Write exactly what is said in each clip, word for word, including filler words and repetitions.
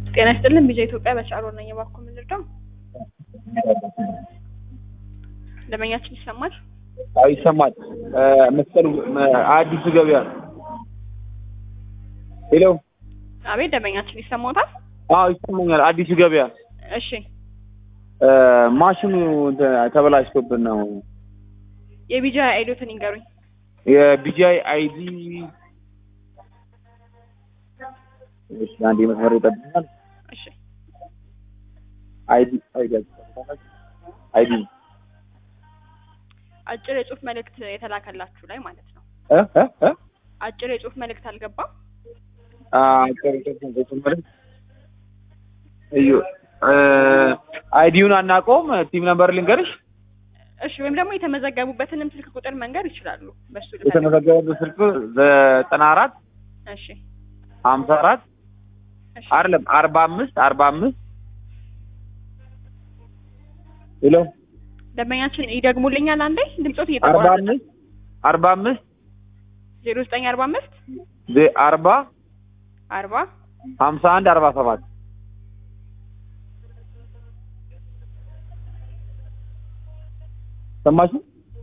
ጤና ይስጥልን ቢዛ ኢትዮጵያ በቻሮ ነኝ ባኩ ምንድነው ለማኛችን ይሰማል አይ ይሰማል መስቀሉ አዲስ ገበያ ሄሎ አቤት ደመኛችን ይሰማውታል አዎ ይሰማኛል አዲስ ገበያ እሺ ማሽኑ ተበላሽቶብን ነው የቢጂአይ አይዲዎትን ይንገሩኝ የቢጂአይ አይዲ እሺ አንዴ መስመር ይጠብቃል እሺ አይዲ አይዲ አይዲ አጭር የጽሁፍ መልእክት የተላከላችሁ ላይ ማለት ነው እ እ እ አጭር የጽሁፍ መልእክት አልገባም አጭር የጽሁፍ መልእክት እዩ አይዲውን አናቆም ቲም ነምበር ልንገርሽ እሺ ወይም ደግሞ የተመዘገቡበትንም ስልክ ቁጥር መንገር ይችላሉ በሱ ልክ የተመዘገቡበት ስልክ ዘጠና አራት እሺ ሃምሳ አራት አይደለም አርባ አምስት አርባ አምስት ሄሎ ደመኛችን ይደግሙልኛል አንዴ ድምጾት እየተቆራረጠ አርባ አምስት አርባ አምስት ዜሮ ዘጠኝ አርባ አምስት አርባ አርባ ሃምሳ አንድ አርባ ሰባት ሰማሽ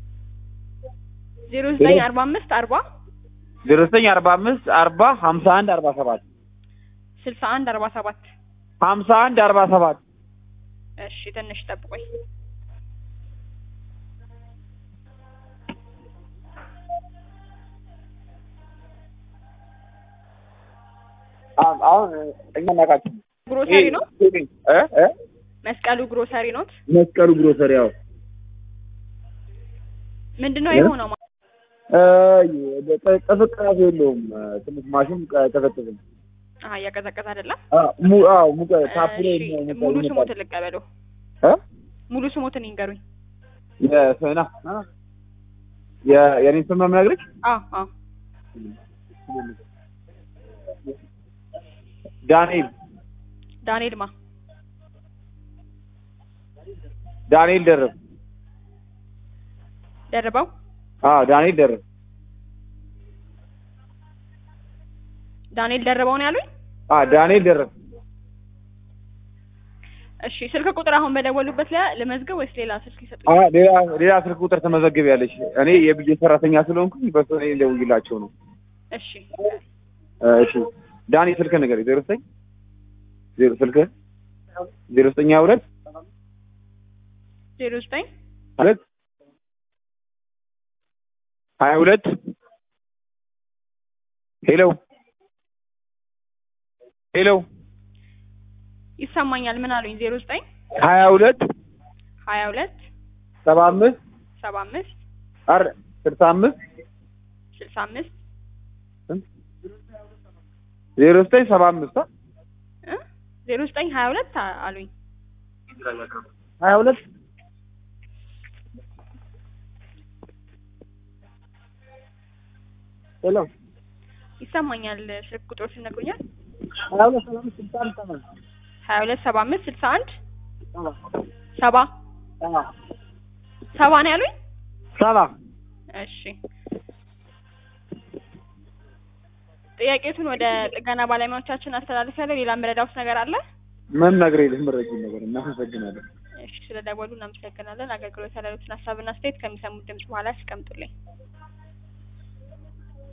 ዜሮ ዘጠኝ አርባ አምስት አርባ ዜሮ ዘጠኝ አርባ አምስት አርባ ሃምሳ አንድ አርባ ሰባት ስልሳ አንድ አርባ ሰባት ሃምሳ አንድ አርባ ሰባት እሺ ትንሽ ጠብቆኝ አሁን እኛ እናቃችን ግሮሰሪ ነው እ እ መስቀሉ ግሮሰሪ ነው መስቀሉ ግሮሰሪ ያው ምንድነው የሆነው እ ተፈቀራው የለውም ትንሽ ማሽን ተፈቀረ አሃ ያቀዘቀዘ አይደለም አዎ አዎ ሙቀ ታፕሬ ሙሉ ስሞት ልቀበለው እ ሙሉ ስሞትን ይንገሩኝ የሰና ያ የኔን ስም ማግረክ አዎ አዎ ዳንኤል ዳንኤል ማ ዳንኤል ደረብ ደረባው አዎ ዳንኤል ደረብ ዳንኤል ደረባው ነው ያሉኝ አዎ ዳንኤል ደረብ እሺ ስልክ ቁጥር አሁን በደወሉበት ላይ ለመዝገብ ወይስ ሌላ ስልክ ይሰጡኝ አዎ ሌላ ሌላ ስልክ ቁጥር ተመዘግቢያለሽ እኔ የቢጄ ሰራተኛ ስለሆንኩኝ በሱ እኔ ደውይላቸው ነው እሺ እሺ ዳኒ ስልክ ነገር ዜሮ ዘጠኝ ዜሮ ስልክ ዜሮ ዘጠኝ ሁለት ዜሮ ዘጠኝ ሁለት ሀያ ሁለት ሄሎ ሄሎ ይሰማኛል ምን አሉኝ ዜሮ ዘጠኝ ሀያ ሁለት ሀያ ሁለት ሰባ አምስት ሰባ አምስት አር ስልሳ አምስት ስልሳ አምስት ዜሮ ዘጠኝ ሰባ አምስት እ ዜሮ ዘጠኝ ሀያ ሁለት አሉኝ ሀያ ሁለት ሄሎ ይሰማኛል ስልክ ቁጥሩ ሲነግሩኛል ሀያ ሁለት ሰባ አምስት ስልሳ አንድ ሀያ ሁለት ሰባ አምስት ስልሳ አንድ ሰባ ሰባ ሰባ ነው ያሉኝ ሰባ እሺ ጥያቄቱን ወደ ጥገና ባለሙያዎቻችን አስተላልፋለሁ ሌላ ምረዳውስ ነገር አለ ምን ነገር የለም ምረጂ ነገር እናመሰግናለን እሺ ስለደወሉ እናመሰግናለን አገልግሎት ያለሉትን ሐሳብና አስተያየት ከሚሰሙት ድምጽ በኋላ ያስቀምጡልኝ